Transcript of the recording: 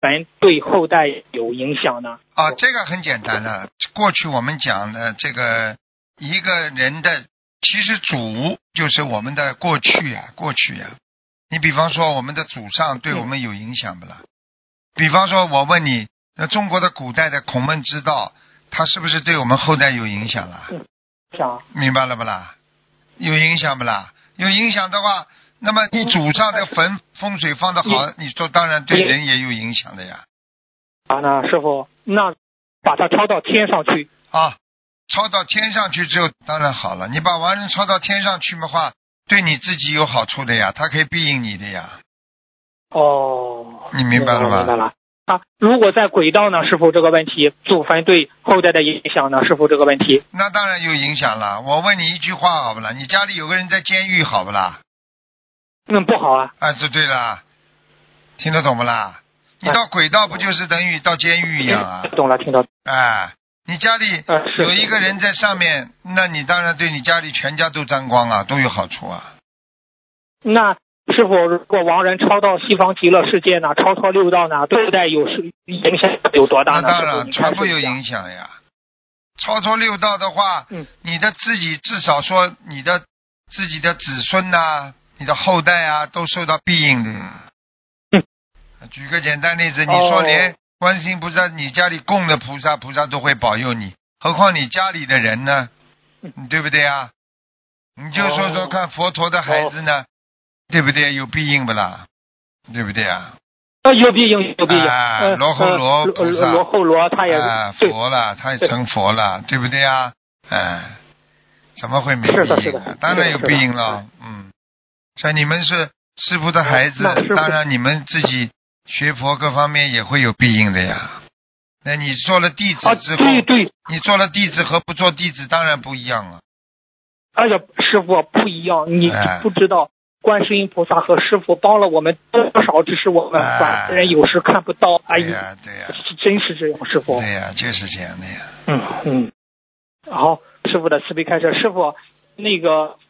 坟对后代有影响呢？ 啊，这个很简单的。过去我们讲的这个一个人的，其实祖就是我们的过去呀，过去呀。你比方说我们的祖上对我们有影响不啦？比方说我问你，那中国的古代的孔孟之道，它是不是对我们后代有影响啦？明白了不啦？有影响不啦？有影响的话，那么你祖上的坟风水放得好，你说当然对人也有影响的呀。 那师傅，那把它抄到天上去啊，抄到天上去之后当然好了。你把亡人抄到天上去的话，对你自己有好处的呀，它可以庇应你的呀。 哦， 你明白了吧？ 明白了。如果在轨道呢，师傅这个问题，祖坟对后代的影响呢，师傅这个问题？ 那当然有影响了。我问你一句话好不啦？你家里有个人在监狱好不啦？ 不好啊。 这对了，听得懂不啦？你到轨道不就是等于到监狱一样啊？ 懂了，听到。 你家里有一个人在上面，那你当然对你家里全家都沾光啊，都有好处啊。 那师傅，如果亡人超到西方极乐世界呢，超脱六道呢，对后代有影响有多大呢？ 那当然，全部有影响呀。超脱六道的话，你的自己至少说你的自己的子孙呐，你的后代啊，都受到庇应的。举个简单例子，你说连观世音菩萨你家里供的菩萨都会保佑你，何况你家里的人呢？对不对啊？你就说说看，佛陀的孩子呢，对不对？有庇应不啦？对不对啊？ 有庇应，有庇应。 罗睺罗菩萨， 罗睺罗他也佛了，他也成佛了，对不对啊？怎么会没庇应啊？当然有庇应了。像你们是师父的孩子，当然你们自己学佛各方面也会有庇应的呀。那你做了弟子之后， 对， 你做了弟子和不做弟子当然不一样了。 师父不一样，你不知道。观世音菩萨和师父帮了我们多少，只是我们凡人有时看不到。 对呀， 真是这样，师父。 对呀，就是这样的呀。 好，师父的慈悲开示。师父，那个